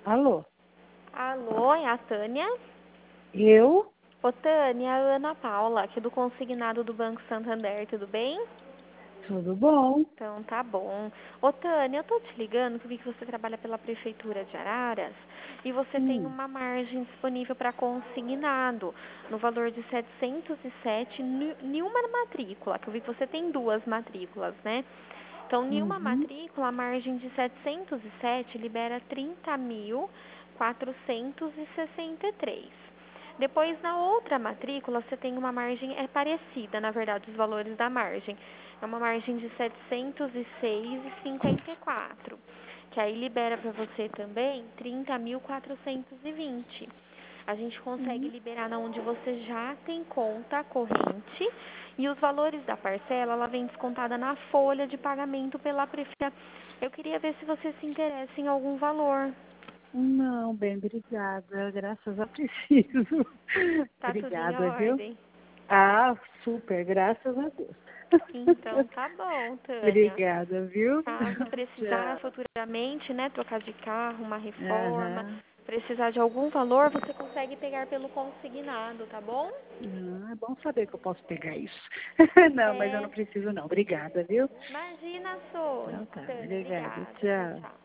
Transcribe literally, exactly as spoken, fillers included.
Alô? Alô, é a Tânia? Eu? Ô, Tânia, é a Ana Paula, aqui do Consignado do Banco Santander, tudo bem? Tudo bom? Então, tá bom. Ô, Tânia, eu tô te ligando que eu vi que você trabalha pela Prefeitura de Araras e você tem Hum. uma margem disponível para consignado no valor de setecentos e sete em uma matrícula, que eu vi que você tem duas matrículas, né? Então, em uma Uhum. matrícula, a margem de setecentos e sete libera trinta mil quatrocentos e sessenta e três. Depois, na outra matrícula, você tem uma margem, é parecida, na verdade, os valores da margem. É uma margem de setecentos e seis vírgula cinquenta e quatro, que aí libera para você também trinta mil quatrocentos e vinte. A gente consegue Uhum. liberar na onde você já tem conta corrente e os valores da parcela, ela vem descontada na folha de pagamento pela prefeitura. Eu queria ver se você se interessa em algum valor. Não, bem, obrigada. Graças a preciso. Tá tudo em Obrigada, viu? ordem? Ah, super, graças a Deus. Então tá bom, Tânia. Obrigada, viu? Caso precisar Tchau. futuramente, né, trocar de carro, uma reforma, Aham. precisar de algum valor, você consegue pegar pelo consignado, tá bom? Ah, é bom saber que eu posso pegar isso. Não, mas eu É, não preciso não. Obrigada, viu? imagina, sou. Então tá, Tânia, obrigada. obrigada. Tchau, Tchau. tchau.